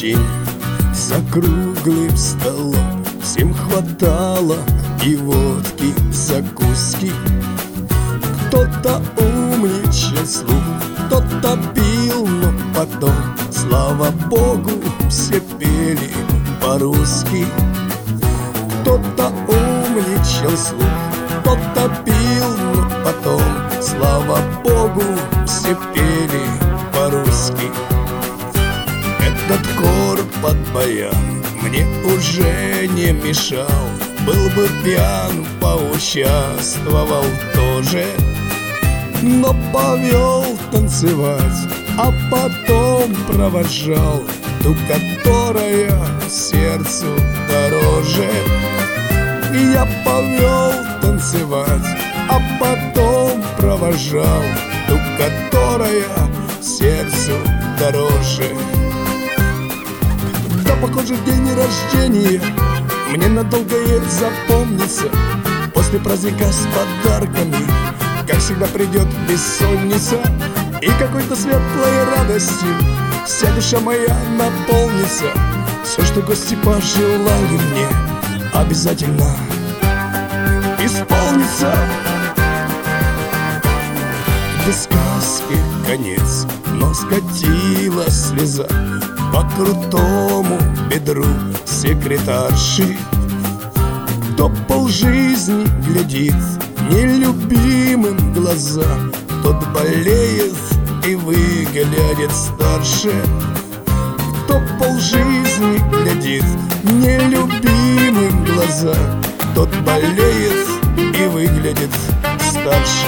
общения за круглым столом. Всем хватало и водки, закуски. Кто-то умничал слух, кто-то пил, но потом, слава богу, все пели по-русски. Кто-то умничал слух, кто-то пил, но потом, слава богу, все пели по-русски. Этот хор под баян мне уже не мешал. Был бы пьян, поучаствовал тоже, но повел танцевать, а потом провожал ту, которая сердцу дороже. Я повел танцевать, а потом провожал ту, которая сердцу дороже. Да, похоже, день рождения мне надолго запомнится. После праздника с подарками, как всегда, придет бессонница, и какой-то светлой радостью вся душа моя наполнится. Все, что гости пожелали мне, обязательно исполнится. До сказки конец, но скатилась слеза по крутому бедру секретарши. Кто полжизни глядит нелюбимым в глаза, тот болеет и выглядит старше. Кто полжизни глядит нелюбимым в глаза, тот болеет и выглядит старше.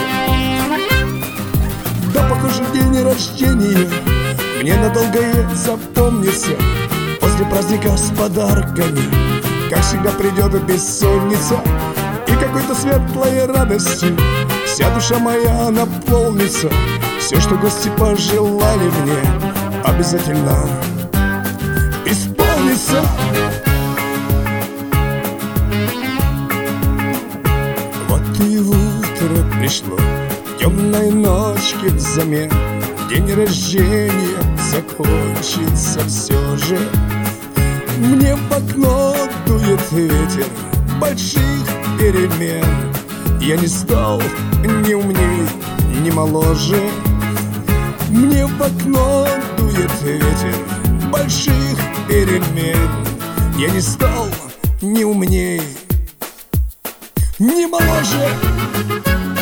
Да, похоже, день рождения мне надолго запомнится. После праздника с подарками, как всегда, придет бессонница, и какой-то светлой радостью вся душа моя наполнится. Все, что гости пожелали мне, обязательно исполнится. Вот и утро пришло, темной ночки взамен. День рождения закончится все же. Мне в окно дует ветер больших перемен. Я не стал ни умней, ни моложе. Мне в окно дует ветер больших перемен. Я не стал ни умней, ни моложе.